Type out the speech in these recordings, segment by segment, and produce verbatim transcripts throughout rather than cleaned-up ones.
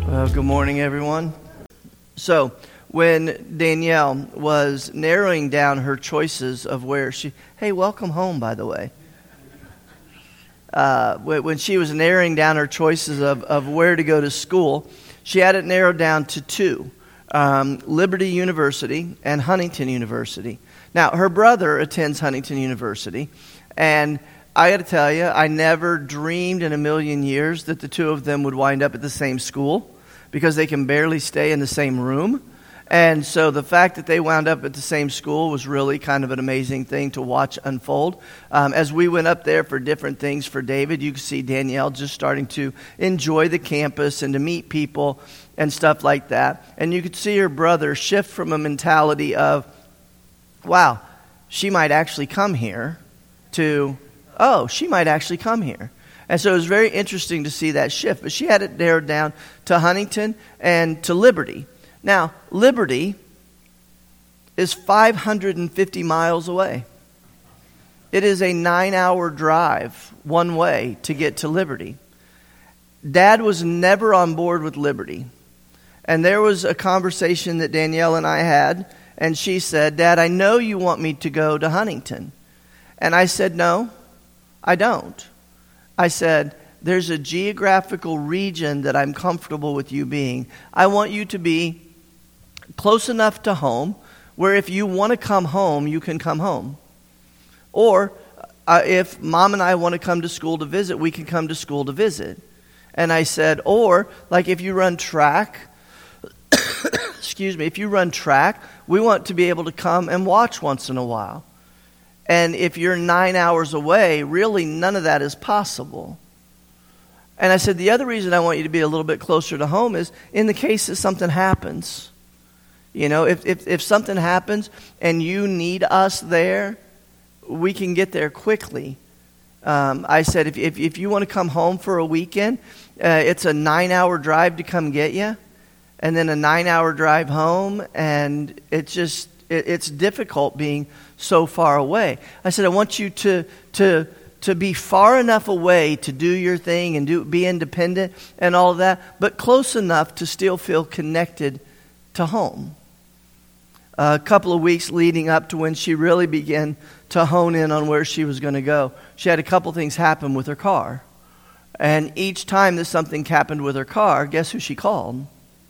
Well, good morning, everyone. So, when Danielle was narrowing down her choices of where she... Hey, welcome home, by the way. Uh, when she was narrowing down her choices of, of where to go to school, she had it narrowed down to two, um, Liberty University and Huntington University. Now, her brother attends Huntington University, and I got to tell you, I never dreamed in a million years that the two of them would wind up at the same school, because they can barely stay in the same room. And so the fact that they wound up at the same school was really kind of an amazing thing to watch unfold. Um, as we went up there for different things for David, you could see Danielle just starting to enjoy the campus and to meet people and stuff like that. And you could see her brother shift from a mentality of, wow, she might actually come here, to, oh, she might actually come here. And so it was very interesting to see that shift. But she had it narrowed down to Huntington and to Liberty. Now, Liberty is five hundred fifty miles away. It is a nine-hour drive one way to get to Liberty. Dad was never on board with Liberty. And there was a conversation that Danielle and I had, and she said, Dad, I know you want me to go to Huntington. And I said, no, I don't. I said, there's a geographical region that I'm comfortable with you being. I want you to be close enough to home where if you want to come home, you can come home. Or uh, if Mom and I want to come to school to visit, we can come to school to visit. And I said, or like if you run track, excuse me, if you run track, we want to be able to come and watch once in a while. And if you're nine hours away, really none of that is possible. And I said, the other reason I want you to be a little bit closer to home is in the case that something happens. You know, if, if, if something happens and you need us there, we can get there quickly. Um, I said, if, if, if you want to come home for a weekend, uh, it's a nine-hour drive to come get you, and then a nine-hour drive home, and it's just, it, it's difficult being so far away. I said, I want you to to to be far enough away to do your thing and do be independent and all of that, but close enough to still feel connected to home. A couple of weeks leading up to when she really began to hone in on where she was going to go, she had a couple things happen with her car. And each time that something happened with her car, guess who she called?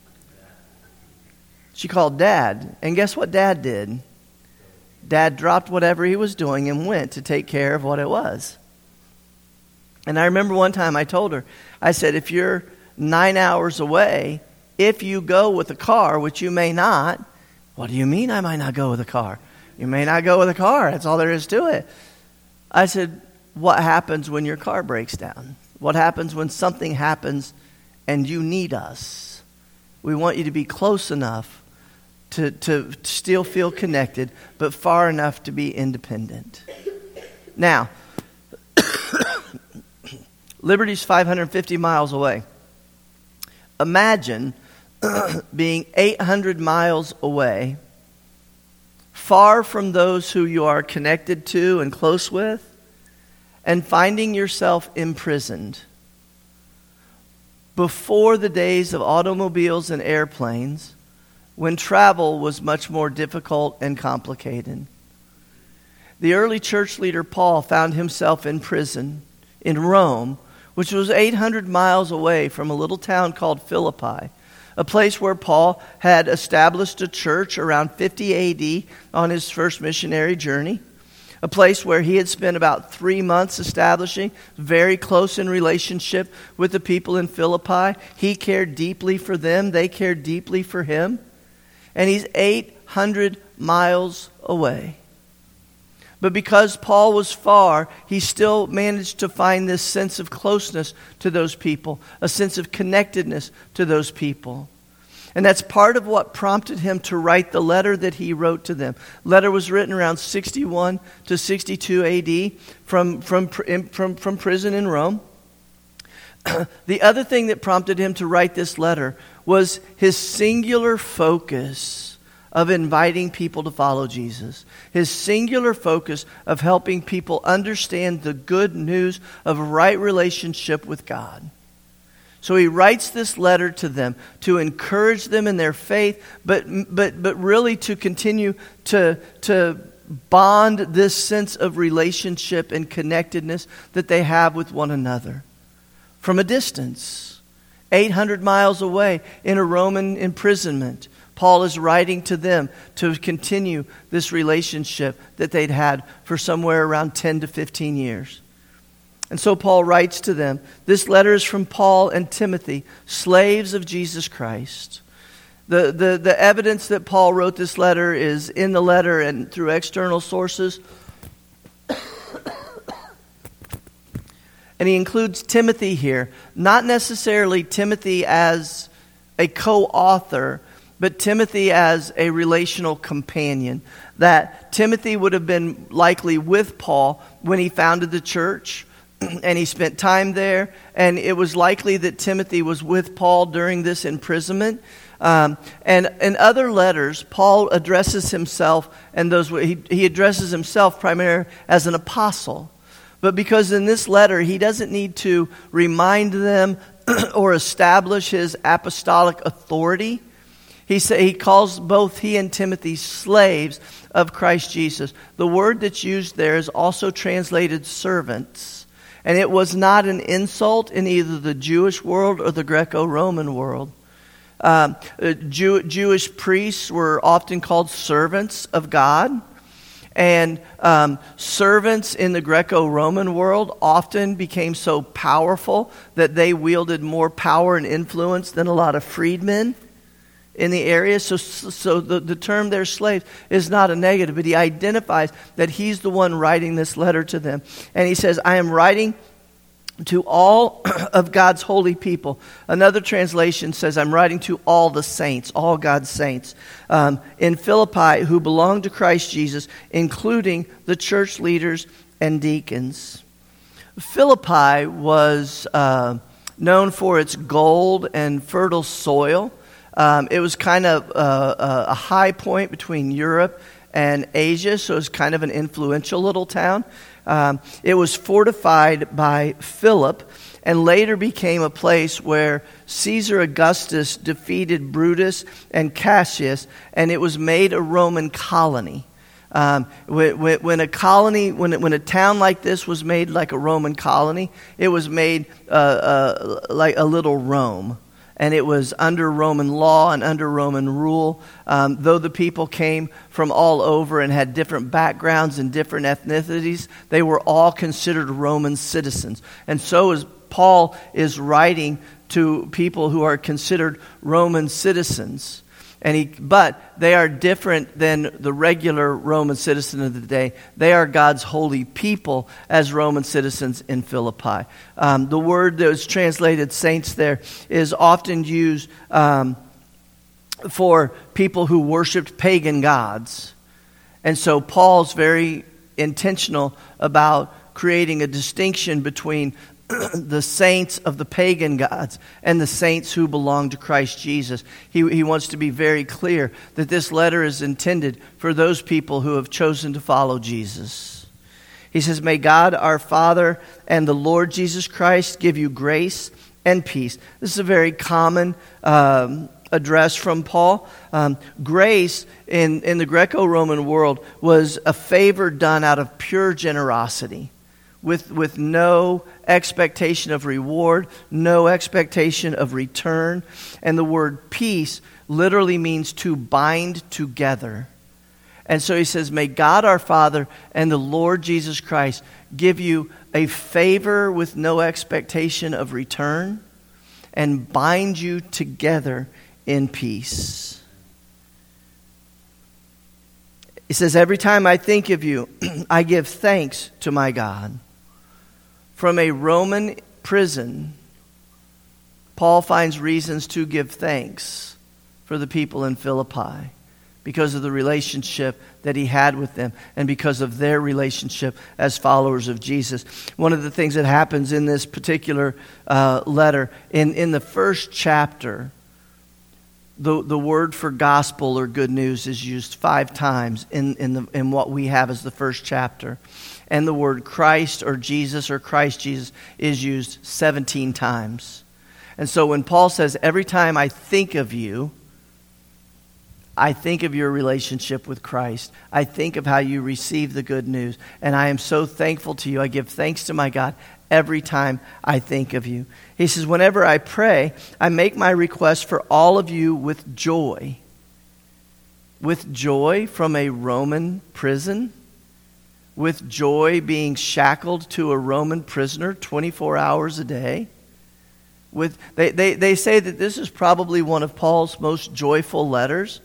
She called Dad. And guess what Dad did? Dad dropped whatever he was doing and went to take care of what it was. And I remember one time I told her, I said, if you're nine hours away, if you go with a car, which you may not, what do you mean I might not go with a car? You may not go with a car. That's all there is to it. I said, what happens when your car breaks down? What happens when something happens and you need us? We want you to be close enough To, to still feel connected, but far enough to be independent. Now, Liberty's five hundred fifty miles away. Imagine being eight hundred miles away, far from those who you are connected to and close with, and finding yourself imprisoned. Before the days of automobiles and airplanes, when travel was much more difficult and complicated. The early church leader Paul found himself in prison in Rome, which was eight hundred miles away from a little town called Philippi, a place where Paul had established a church around fifty A D on his first missionary journey, a place where he had spent about three months establishing very close in relationship with the people in Philippi. He cared deeply for them. They cared deeply for him. And he's eight hundred miles away. But because Paul was far, he still managed to find this sense of closeness to those people, a sense of connectedness to those people. And that's part of what prompted him to write the letter that he wrote to them. The letter was written around sixty-one to sixty-two A D from, from, from, from prison in Rome. The other thing that prompted him to write this letter was his singular focus of inviting people to follow Jesus. His singular focus of helping people understand the good news of a right relationship with God. So he writes this letter to them to encourage them in their faith, but but but really to continue to to bond this sense of relationship and connectedness that they have with one another from a distance, eight hundred miles away in a Roman imprisonment. Paul is writing to them to continue this relationship that they'd had for somewhere around ten to fifteen years. And so Paul writes to them. This letter is from Paul and Timothy, slaves of Jesus Christ. The, the, the evidence that Paul wrote this letter is in the letter and through external sources. And he includes Timothy here. Not necessarily Timothy as a co-author, but Timothy as a relational companion. That Timothy would have been likely with Paul when he founded the church, and he spent time there. And it was likely that Timothy was with Paul during this imprisonment. Um, and in other letters, Paul addresses himself, and those he, he addresses himself primarily as an apostle. But because in this letter he doesn't need to remind them or establish his apostolic authority, he say, he calls both he and Timothy slaves of Christ Jesus. The word that's used there is also translated servants. And it was not an insult in either the Jewish world or the Greco-Roman world. Um, Jew, Jewish priests were often called servants of God. And um, servants in the Greco-Roman world often became so powerful that they wielded more power and influence than a lot of freedmen in the area. So, so the, the term their slaves is not a negative, but he identifies that he's the one writing this letter to them. And he says, I am writing to all of God's holy people. Another translation says, I'm writing to all the saints, all God's saints, um, in Philippi who belong to Christ Jesus, including the church leaders and deacons. Philippi was uh, known for its gold and fertile soil. Um, it was kind of uh, a high point between Europe and Asia, so it was kind of an influential little town. Um, it was fortified by Philip and later became a place where Caesar Augustus defeated Brutus and Cassius, and it was made a Roman colony. Um, when, when a colony, when when a town like this was made like a Roman colony, it was made uh, uh, like a little Rome. And it was under Roman law and under Roman rule. Um, though the people came from all over and had different backgrounds and different ethnicities, they were all considered Roman citizens. And so as Paul is writing to people who are considered Roman citizens. And he, but they are different than the regular Roman citizen of the day. They are God's holy people as Roman citizens in Philippi. Um, the word that was translated saints there is often used um, for people who worshiped pagan gods. And so Paul's very intentional about creating a distinction between the saints of the pagan gods and the saints who belong to Christ Jesus. He, he wants to be very clear that this letter is intended for those people who have chosen to follow Jesus. He says, may God our Father and the Lord Jesus Christ give you grace and peace. This is a very common um, address from Paul. Um, grace in, in the Greco-Roman world was a favor done out of pure generosity. With with no expectation of reward, no expectation of return. And the word peace literally means to bind together. And so he says, may God our Father and the Lord Jesus Christ give you a favor with no expectation of return and bind you together in peace. He says, every time I think of you, I give thanks to my God. From a Roman prison, Paul finds reasons to give thanks for the people in Philippi because of the relationship that he had with them and because of their relationship as followers of Jesus. One of the things that happens in this particular uh, letter, in, in the first chapter, the, the word for gospel or good news is used five times in, in, the, in what we have as the first chapter. And the word Christ or Jesus or Christ Jesus is used seventeen times. And so when Paul says, every time I think of you, I think of your relationship with Christ. I think of how you receive the good news. And I am so thankful to you. I give thanks to my God every time I think of you. He says, whenever I pray, I make my request for all of you with joy. With joy from a Roman prison. With joy being shackled to a Roman prisoner twenty-four hours a day. With they, they, they say that this is probably one of Paul's most joyful letters.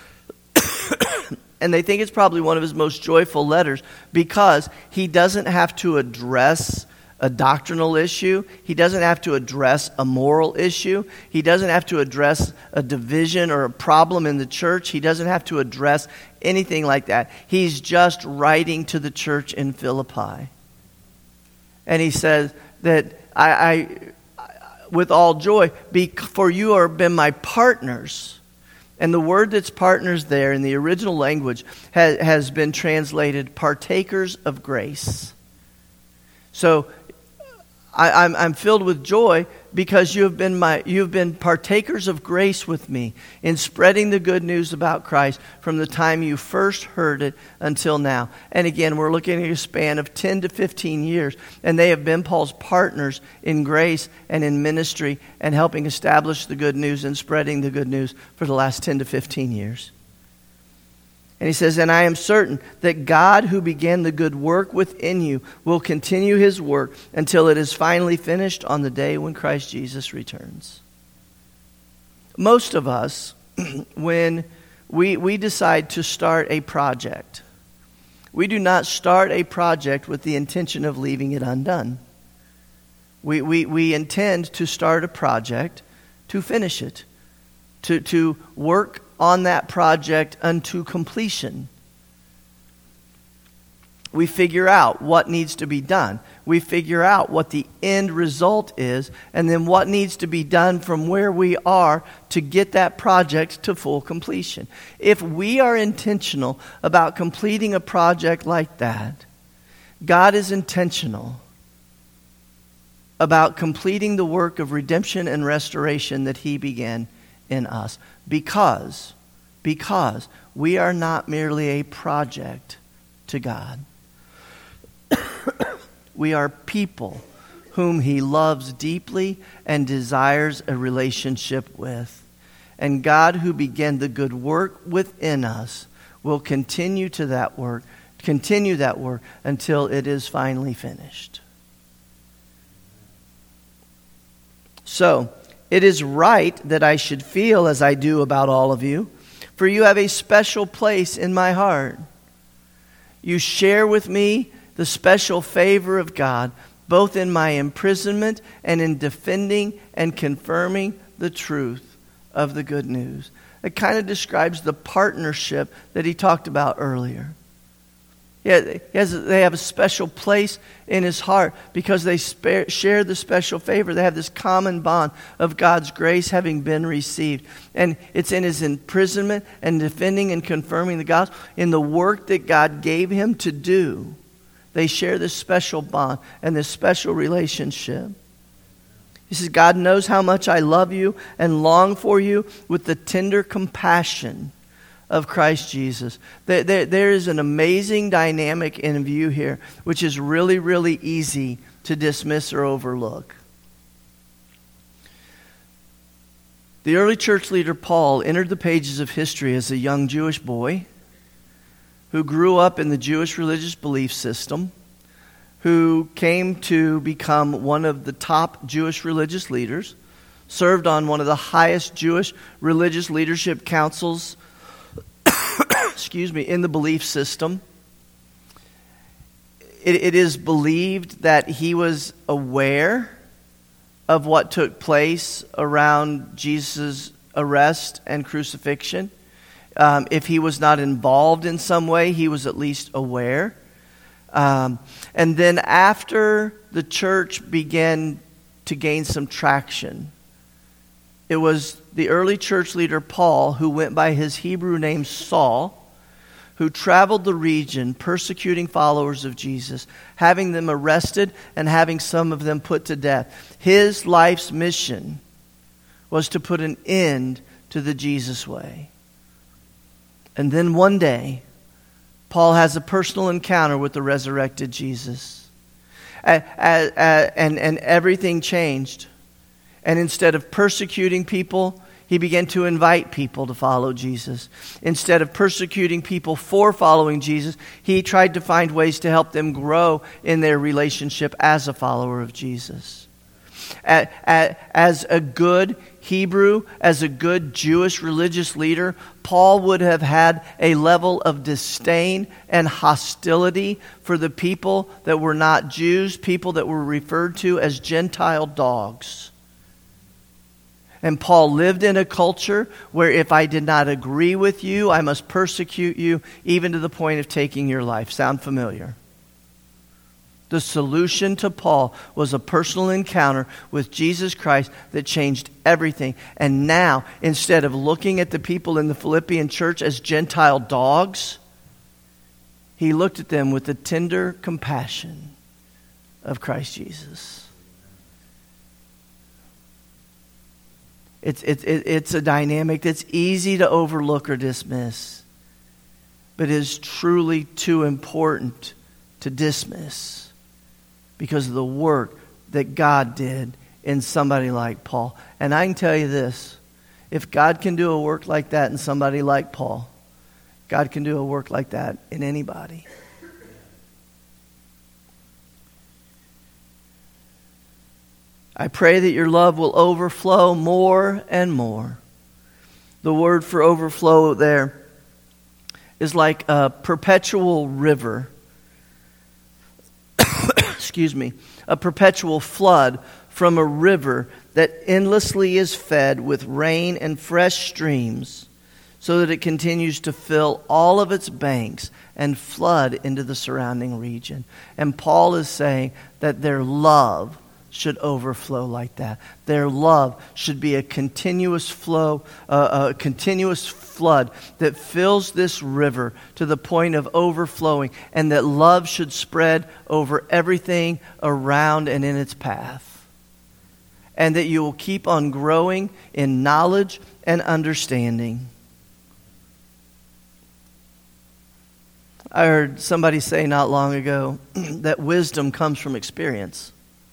And they think it's probably one of his most joyful letters because he doesn't have to address a doctrinal issue. He doesn't have to address a moral issue. He doesn't have to address a division or a problem in the church. He doesn't have to address anything like that. He's just writing to the church in Philippi. And he says that I, I with all joy, be, for you have been my partners. And the word that's partners there in the original language has, has been translated partakers of grace. So I, I'm, I'm filled with joy because you have been my you have been partakers of grace with me in spreading the good news about Christ from the time you first heard it until now. And again, we're looking at a span of ten to fifteen years, and they have been Paul's partners in grace and in ministry and helping establish the good news and spreading the good news for the last ten to fifteen years. And he says, and I am certain that God who began the good work within you will continue his work until it is finally finished on the day when Christ Jesus returns. Most of us, when we, we decide to start a project, we do not start a project with the intention of leaving it undone. We, we, we intend to start a project to finish it, to, to work on that project unto completion. We figure out what needs to be done. We figure out what the end result is, and then what needs to be done from where we are to get that project to full completion. If we are intentional about completing a project like that, God is intentional about completing the work of redemption and restoration that he began in us. Because, because we are not merely a project to God. We are people whom he loves deeply and desires a relationship with. And God, who began the good work within us, will continue to that work, continue that work until it is finally finished. So, it is right that I should feel as I do about all of you, for you have a special place in my heart. You share with me the special favor of God, both in my imprisonment and in defending and confirming the truth of the good news. It kind of describes the partnership that he talked about earlier. Yeah, he has, they have a special place in his heart because they spare, share the special favor. They have this common bond of God's grace having been received. And it's in his imprisonment and defending and confirming the gospel, in the work that God gave him to do. They share this special bond and this special relationship. He says, God knows how much I love you and long for you with the tender compassion of Christ Jesus. There, there, there is an amazing dynamic in view here, which is really, really easy to dismiss or overlook. The early church leader Paul entered the pages of history as a young Jewish boy who grew up in the Jewish religious belief system, who came to become one of the top Jewish religious leaders, served on one of the highest Jewish religious leadership councils excuse me, in the belief system. It, it is believed that he was aware of what took place around Jesus' arrest and crucifixion. Um, if he was not involved in some way, he was at least aware. Um, and then after the church began to gain some traction, it was the early church leader Paul, who went by his Hebrew name Saul, who traveled the region persecuting followers of Jesus, having them arrested and having some of them put to death. His life's mission was to put an end to the Jesus way. And then one day, Paul has a personal encounter with the resurrected Jesus. Uh, uh, uh, and, and everything changed. And instead of persecuting people, he began to invite people to follow Jesus. Instead of persecuting people for following Jesus, he tried to find ways to help them grow in their relationship as a follower of Jesus. As a good Hebrew, as a good Jewish religious leader, Paul would have had a level of disdain and hostility for the people that were not Jews, people that were referred to as Gentile dogs. And Paul lived in a culture where if I did not agree with you, I must persecute you, even to the point of taking your life. Sound familiar? The solution to Paul was a personal encounter with Jesus Christ that changed everything. And now, instead of looking at the people in the Philippian church as Gentile dogs, he looked at them with the tender compassion of Christ Jesus. It's, it's, it's a dynamic that's easy to overlook or dismiss, but is truly too important to dismiss because of the work that God did in somebody like Paul. And I can tell you this, if God can do a work like that in somebody like Paul, God can do a work like that in anybody. I pray that your love will overflow more and more. The word for overflow there is like a perpetual river. Excuse me. A perpetual flood from a river that endlessly is fed with rain and fresh streams so that it continues to fill all of its banks and flood into the surrounding region. And Paul is saying that their love should overflow like that. Their love should be a continuous flow, uh, a continuous flood that fills this river to the point of overflowing, and that love should spread over everything around and in its path. And that you will keep on growing in knowledge and understanding. I heard somebody say not long ago that wisdom comes from experience.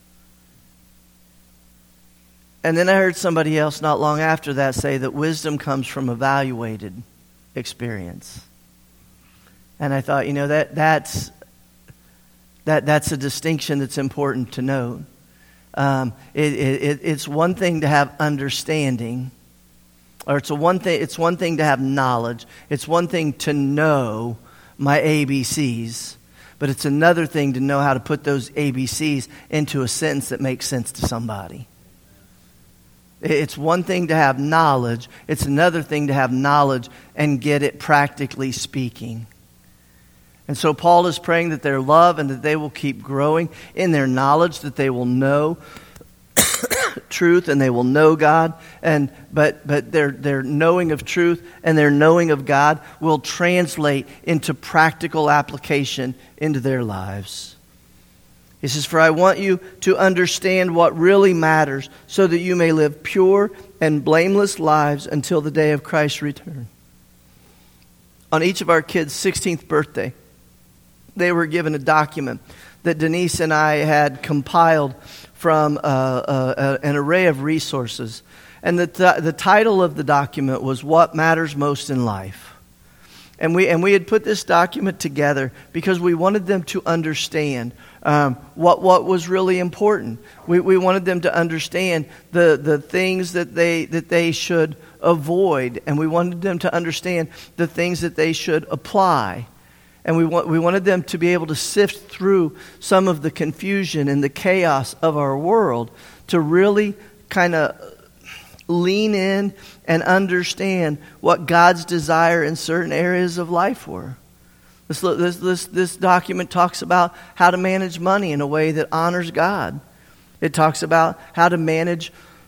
And then I heard somebody else not long after that say that wisdom comes from evaluated experience. And I thought, you know, that that's that that's a distinction that's important to note. Um, it, it, it's one thing to have understanding, or it's a one thing. It's one thing to have knowledge. It's one thing to know my A B Cs, but it's another thing to know how to put those A B Cs into a sentence that makes sense to somebody. It's one thing to have knowledge. It's another thing to have knowledge and get it practically speaking. And so Paul is praying that their love and that they will keep growing in their knowledge, that they will know truth and they will know God. And but but their their knowing of truth and their knowing of God will translate into practical application into their lives. He says, "For I want you to understand what really matters, so that you may live pure and blameless lives until the day of Christ's return." On each of our kids' sixteenth birthday, they were given a document that Denise and I had compiled from uh, uh, an array of resources. And the, th- the title of the document was "What Matters Most in Life." And we and we had put this document together because we wanted them to understand um, what what was really important. We we wanted them to understand the, the things that they that they should avoid, and we wanted them to understand the things that they should apply. And we want we wanted them to be able to sift through some of the confusion and the chaos of our world to really kind of lean in and understand what God's desire in certain areas of life were. This, this, this, this document talks about how to manage money in a way that honors God. It talks about how to manage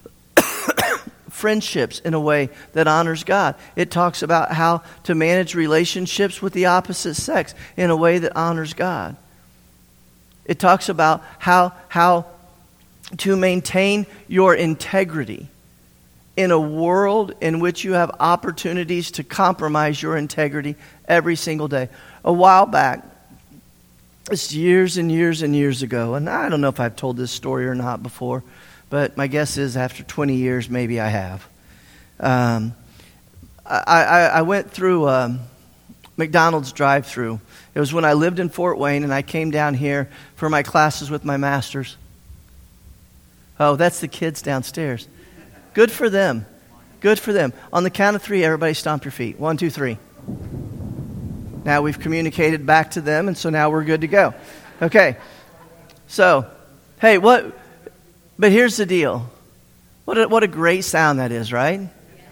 friendships in a way that honors God. It talks about how to manage relationships with the opposite sex in a way that honors God. It talks about how, how to maintain your integrity in a world in which you have opportunities to compromise your integrity every single day. A while back, it's years and years and years ago, and I don't know if I've told this story or not before, but my guess is after twenty years, maybe I have. Um, I, I, I went through a McDonald's drive-thru. It was when I lived in Fort Wayne, and I came down here for my classes with my masters. Oh, that's the kids downstairs. Good for them. Good for them. On the count of three, everybody stomp your feet. One, two, three. Now we've communicated back to them, and so now we're good to go. Okay. So, hey, what? But here's the deal. What a, what a great sound that is, right?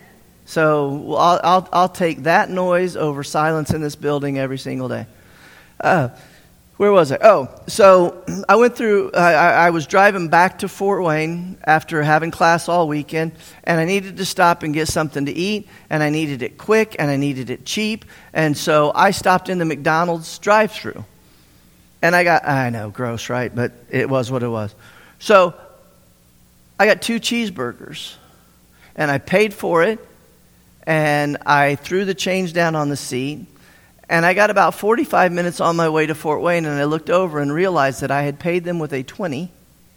So I'll, I'll I'll take that noise over silence in this building every single day. Uh, where was I? Oh, so I went through, I, I was driving back to Fort Wayne after having class all weekend, and I needed to stop and get something to eat, and I needed it quick, and I needed it cheap, and so I stopped in the McDonald's drive-thru. And I got, I know, gross, right? But it was what it was. So I got two cheeseburgers, and I paid for it, and I threw the change down on the seat. And I got about forty-five minutes on my way to Fort Wayne, and I looked over and realized that I had paid them with a twenty,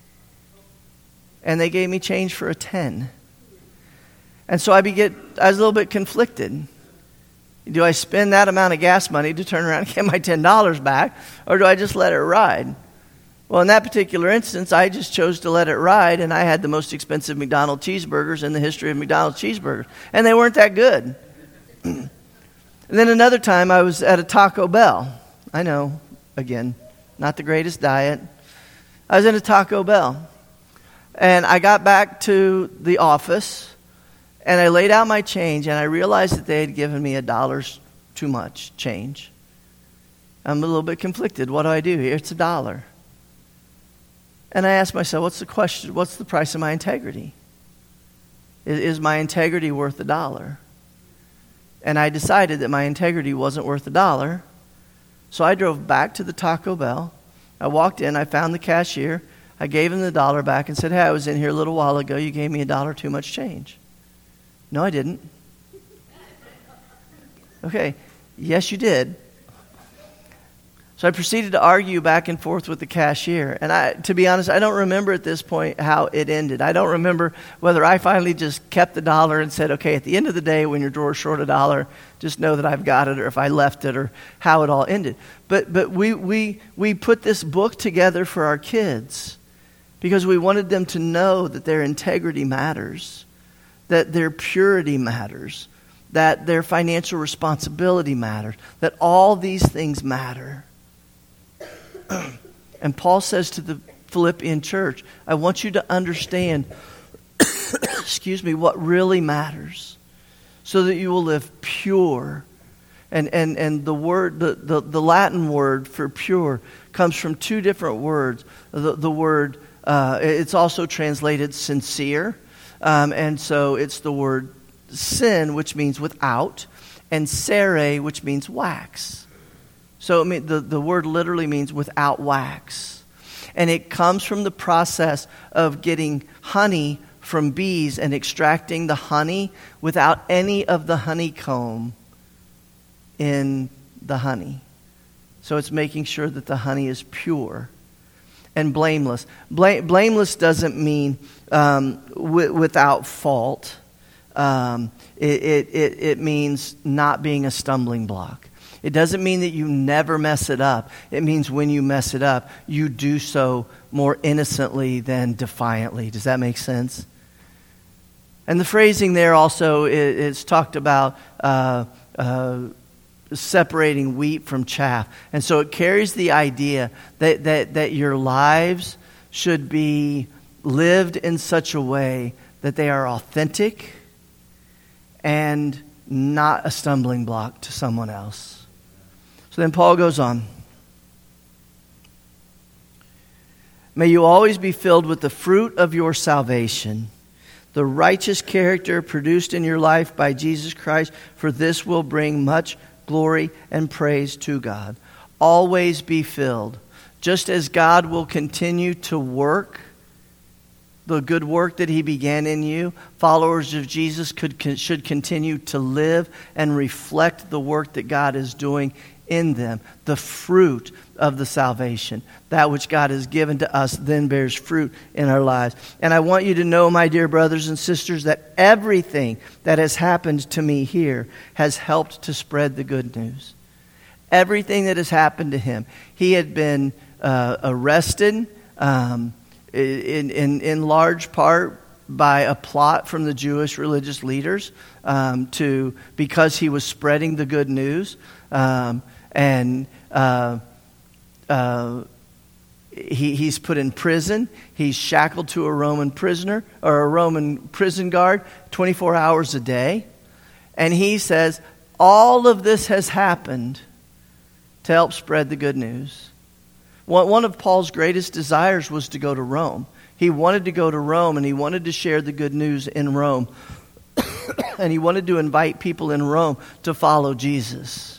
and they gave me change for a ten. And so I, beget, I was a little bit conflicted. Do I spend that amount of gas money to turn around and get my ten dollars back, or do I just let it ride? Well, in that particular instance, I just chose to let it ride, and I had the most expensive McDonald's cheeseburgers in the history of McDonald's cheeseburgers, and they weren't that good. And then another time I was at a Taco Bell. I know, again, not the greatest diet. I was at a Taco Bell. And I got back to the office, and I laid out my change, and I realized that they had given me a dollar's too much change. I'm a little bit conflicted. What do I do here? It's a dollar. And I asked myself, what's the question? What's the price of my integrity? Is, is my integrity worth a dollar? And I decided that my integrity wasn't worth a dollar. So I drove back to the Taco Bell. I walked in. I found the cashier. I gave him the dollar back and said, hey, I was in here a little while ago. You gave me a dollar too much change. No, I didn't. Okay. Yes, you did. So I proceeded to argue back and forth with the cashier. And I, to be honest, I don't remember at this point how it ended. I don't remember whether I finally just kept the dollar and said, okay, at the end of the day, when your drawer's short a dollar, just know that I've got it, or if I left it, or how it all ended. But but we we we put this book together for our kids because we wanted them to know that their integrity matters, that their purity matters, that their financial responsibility matters, that all these things matter. And Paul says to the Philippian church, I want you to understand, excuse me, what really matters, so that you will live pure. And and and the word, the, the, the Latin word for pure comes from two different words. The, the word, uh, it's also translated sincere. Um, and so it's the word sin, which means without, and sere, which means wax. So I mean, the, the word literally means without wax. And it comes from the process of getting honey from bees and extracting the honey without any of the honeycomb in the honey. So it's making sure that the honey is pure and blameless. Bla- blameless doesn't mean um, w- without fault. Um, it, it, it, it means not being a stumbling block. It doesn't mean that you never mess it up. It means when you mess it up, you do so more innocently than defiantly. Does that make sense? And the phrasing there also is, is talked about uh, uh, separating wheat from chaff. And so it carries the idea that, that, that your lives should be lived in such a way that they are authentic and not a stumbling block to someone else. So then Paul goes on. May you always be filled with the fruit of your salvation, the righteous character produced in your life by Jesus Christ, for this will bring much glory and praise to God. Always be filled. Just as God will continue to work the good work that he began in you, followers of Jesus could should continue to live and reflect the work that God is doing in them. The fruit of the salvation, that which God has given to us, then bears fruit in our lives. And I want you to know, my dear brothers and sisters, that everything that has happened to me here has helped to spread the good news. Everything that has happened to him. He had been uh, arrested um, in, in, in large part by a plot from the Jewish religious leaders um, to because he was spreading the good news. Um, and uh, uh, he, he's put in prison. He's shackled to a Roman prisoner or a Roman prison guard twenty-four hours a day. And he says, all of this has happened to help spread the good news. One, one of Paul's greatest desires was to go to Rome. He wanted to go to Rome and he wanted to share the good news in Rome. And he wanted to invite people in Rome to follow Jesus.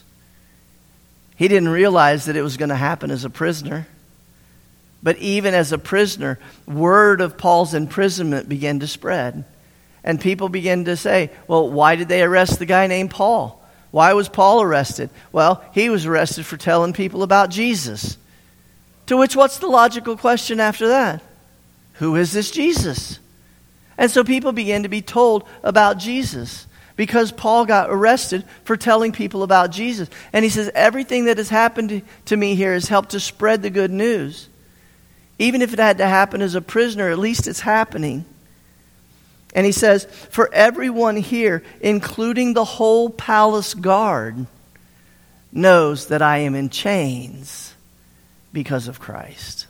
He didn't realize that it was going to happen as a prisoner. But even as a prisoner, word of Paul's imprisonment began to spread. And people began to say, well, why did they arrest the guy named Paul? Why was Paul arrested? Well, he was arrested for telling people about Jesus. To which, what's the logical question after that? Who is this Jesus? And so people began to be told about Jesus because Paul got arrested for telling people about Jesus. And he says, everything that has happened to, to me here has helped to spread the good news. Even if it had to happen as a prisoner, at least it's happening. And he says, for everyone here, including the whole palace guard, knows that I am in chains because of Christ.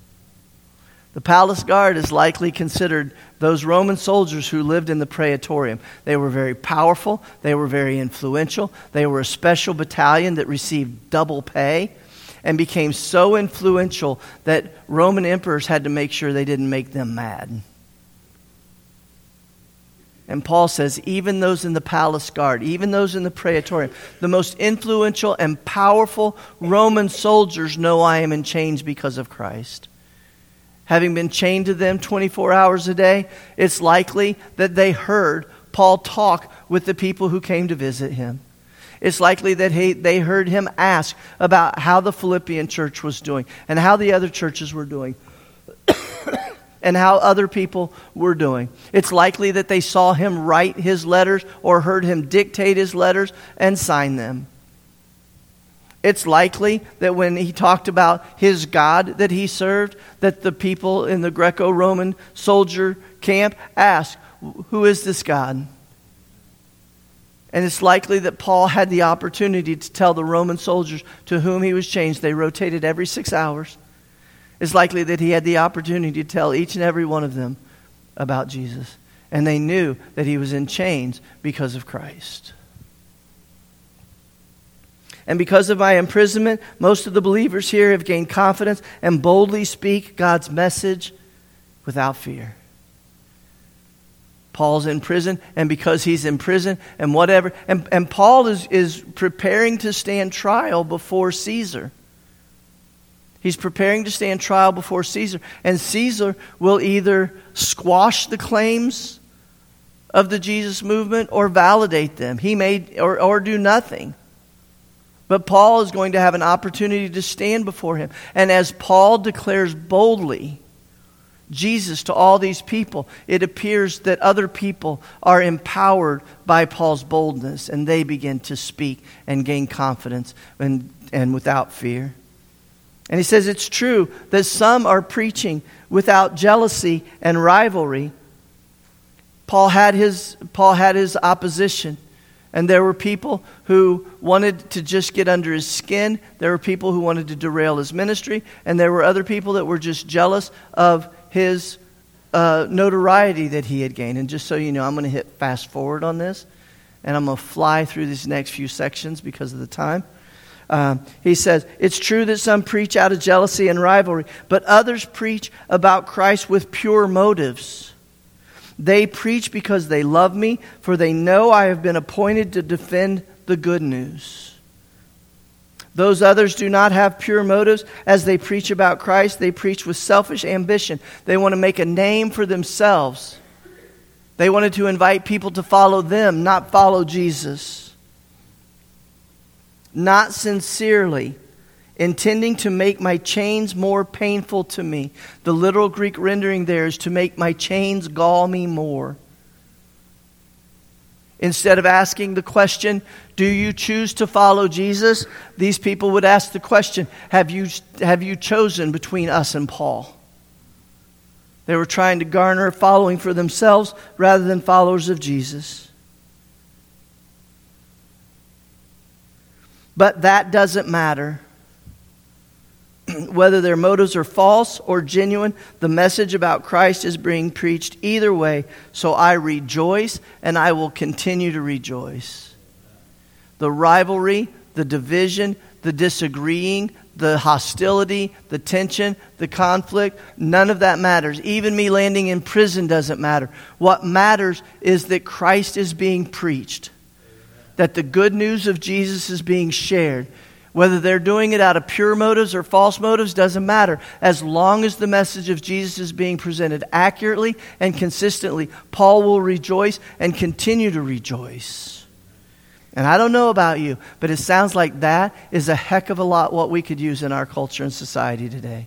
The palace guard is likely considered those Roman soldiers who lived in the Praetorium. They were very powerful. They were very influential. They were a special battalion that received double pay and became so influential that Roman emperors had to make sure they didn't make them mad. And Paul says, even those in the palace guard, even those in the Praetorium, the most influential and powerful Roman soldiers know I am in chains because of Christ. Having been chained to them twenty-four hours a day, it's likely that they heard Paul talk with the people who came to visit him. It's likely that he, they heard him ask about how the Philippian church was doing and how the other churches were doing and how other people were doing. It's likely that they saw him write his letters or heard him dictate his letters and sign them. It's likely that when he talked about his God that he served, that the people in the Greco-Roman soldier camp asked, who is this God? And it's likely that Paul had the opportunity to tell the Roman soldiers to whom he was chained. They rotated every six hours. It's likely that he had the opportunity to tell each and every one of them about Jesus. And they knew that he was in chains because of Christ. And because of my imprisonment, most of the believers here have gained confidence and boldly speak God's message without fear. Paul's in prison, and because he's in prison and whatever, and, and Paul is, is preparing to stand trial before Caesar. He's preparing to stand trial before Caesar, and Caesar will either squash the claims of the Jesus movement or validate them. He may or, or do nothing. But Paul is going to have an opportunity to stand before him. And as Paul declares boldly Jesus to all these people, it appears that other people are empowered by Paul's boldness, and they begin to speak and gain confidence and, and without fear. And he says it's true that some are preaching without jealousy and rivalry. Paul had his, Paul had his opposition. And there were people who wanted to just get under his skin. There were people who wanted to derail his ministry. And there were other people that were just jealous of his uh, notoriety that he had gained. And just so you know, I'm going to hit fast forward on this. And I'm going to fly through these next few sections because of the time. Um, he says, it's true that some preach out of jealousy and rivalry, but others preach about Christ with pure motives. They preach because they love me, for they know I have been appointed to defend the good news. Those others do not have pure motives. As they preach about Christ, they preach with selfish ambition. They want to make a name for themselves. They wanted to invite people to follow them, not follow Jesus. Not sincerely, intending to make my chains more painful to me. The literal Greek rendering there is to make my chains gall me more. Instead of asking the question, do you choose to follow Jesus? These people would ask the question, have you, have you chosen between us and Paul? They were trying to garner a following for themselves rather than followers of Jesus. But that doesn't matter. Whether their motives are false or genuine, the message about Christ is being preached either way. So I rejoice, and I will continue to rejoice. The rivalry, the division, the disagreeing, the hostility, the tension, the conflict, none of that matters. Even me landing in prison doesn't matter. What matters is that Christ is being preached, that the good news of Jesus is being shared. Whether they're doing it out of pure motives or false motives doesn't matter. As long as the message of Jesus is being presented accurately and consistently, Paul will rejoice and continue to rejoice. And I don't know about you, but it sounds like that is a heck of a lot what we could use in our culture and society today.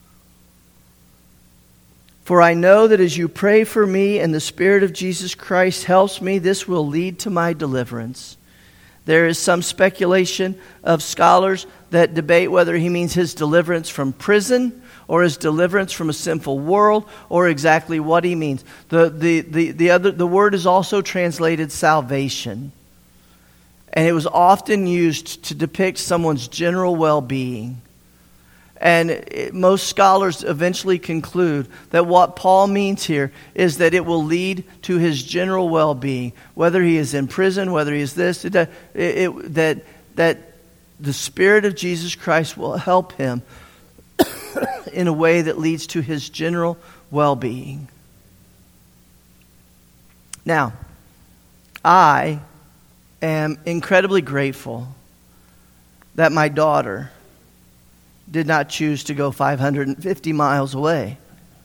For I know that as you pray for me and the Spirit of Jesus Christ helps me, this will lead to my deliverance. There is some speculation of scholars that debate whether he means his deliverance from prison or his deliverance from a sinful world, or exactly what he means. The, the, the, the, other, the word is also translated salvation. And it was often used to depict someone's general well-being. And it, most scholars eventually conclude that what Paul means here is that it will lead to his general well-being, whether he is in prison, whether he is this, it, it, it, that, that the Spirit of Jesus Christ will help him in a way that leads to his general well-being. Now, I am incredibly grateful that my daughter did not choose to go five hundred fifty miles away.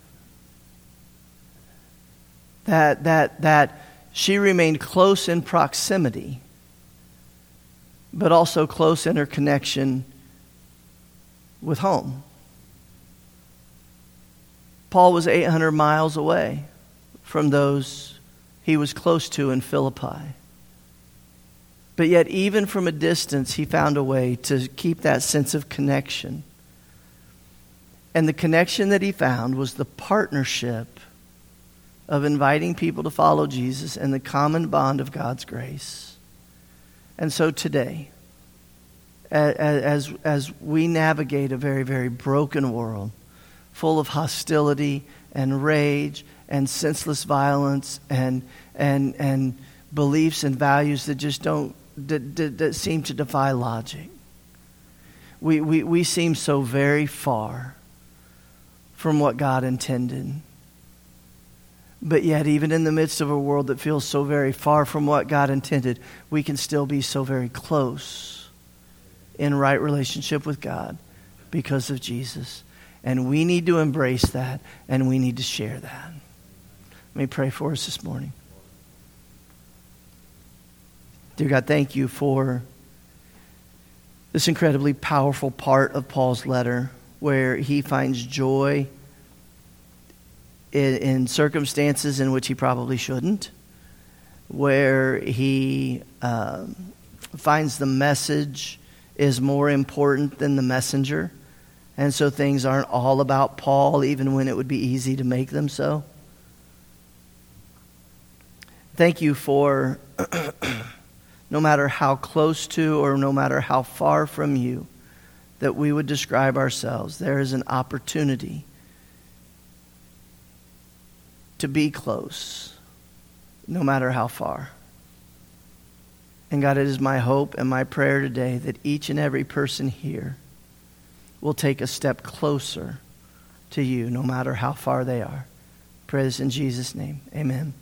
That, that, that she remained close in proximity, but also close in her connection with home. Paul was eight hundred miles away from those he was close to in Philippi. But yet, even from a distance, he found a way to keep that sense of connection. And the connection that he found was the partnership of inviting people to follow Jesus and the common bond of God's grace. And so today, as, as we navigate a very, very broken world, full of hostility and rage and senseless violence and and and beliefs and values that just don't that, that, that seem to defy logic, we, we we seem so very far from what God intended. But yet, even in the midst of a world that feels so very far from what God intended, we can still be so very close in right relationship with God because of Jesus. And we need to embrace that, and we need to share that. Let me pray for us this morning. Dear God, thank you for this incredibly powerful part of Paul's letter, where he finds joy in, in circumstances in which he probably shouldn't, where he um, finds the message is more important than the messenger, and so things aren't all about Paul, even when it would be easy to make them so. Thank you for no matter how close to or no matter how far from you that we would describe ourselves, there is an opportunity to be close, no matter how far. And God, it is my hope and my prayer today that each and every person here will take a step closer to you, no matter how far they are. Pray this in Jesus' name. Amen.